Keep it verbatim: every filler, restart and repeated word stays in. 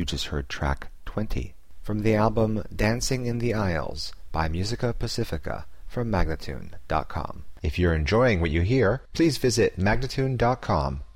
You just heard track twenty from the album Dancing in the Aisles by Musica Pacifica from Magnatune dot com. If you're enjoying what you hear, please visit Magnatune dot com